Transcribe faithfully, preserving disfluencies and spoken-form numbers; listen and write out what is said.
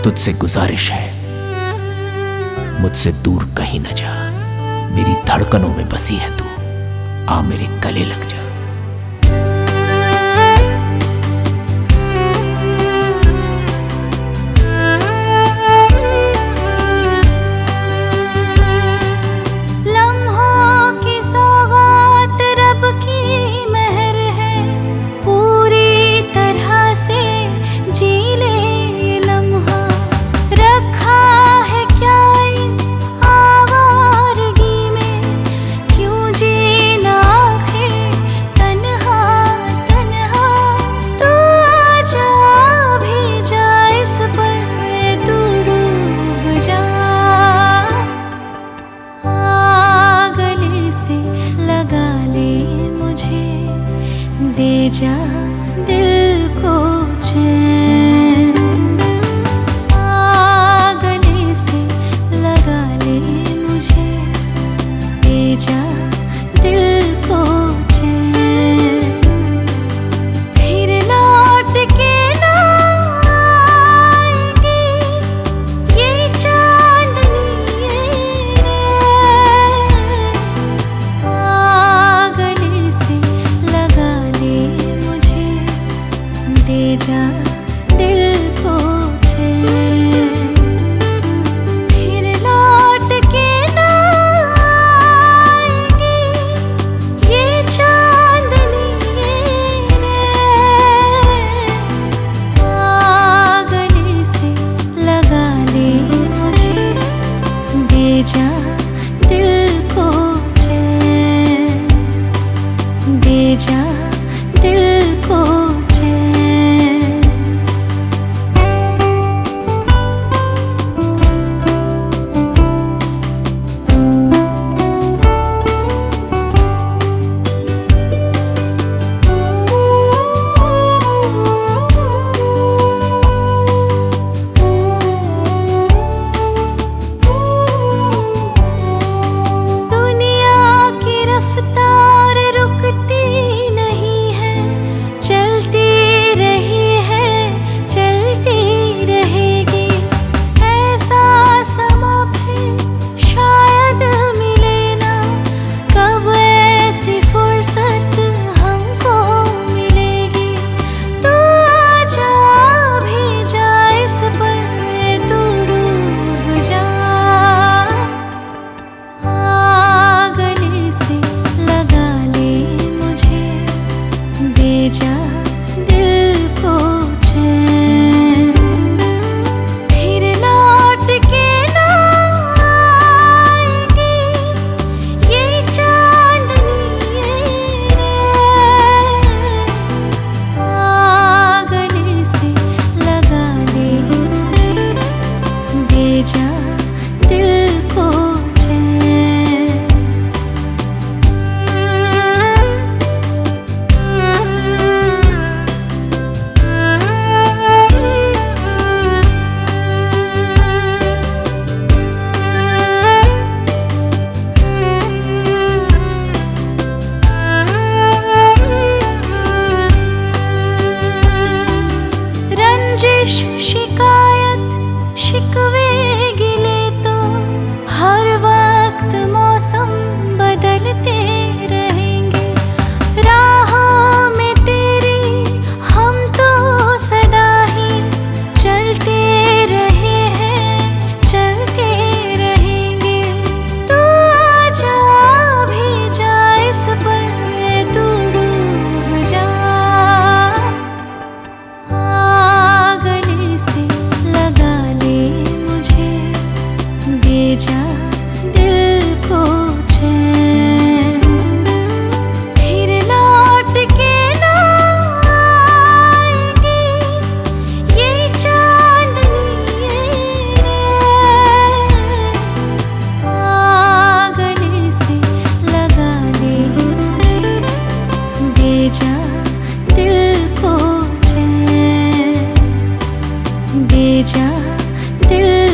तुझसे गुजारिश है, मुझसे दूर कहीं न जा। मेरी धड़कनों में बसी है तू, आ मेरे गले लग जा। दे जा दिल को चैन, आ गले से लगा ले मुझे, दे जा दिल को चैन। फिर लौट के ना आएगी ये चांदनी रे, आ गले से लगा दे जा दिल को चैन। फिर लौट के ना आएगी ये चांदनी रे, आ गले से लगा ले मुझे, दे जा दिल को चैन, दे जा दिल को शिकायत शिकवे गिले तो हर वक्त मौसम बदलते रहेंगे, राहों में तेरी हम तो सदा ही चलते रहे हैं, चलते रहेंगे। तू आजा भी जा इस पर में तू डूब जा, दे जा दिल को चैन। फिर लौट के ना आएगी ये चांदनी रे, आ गले से लगा ले मुझे, दे जा दिल को चैन, दे जा दिल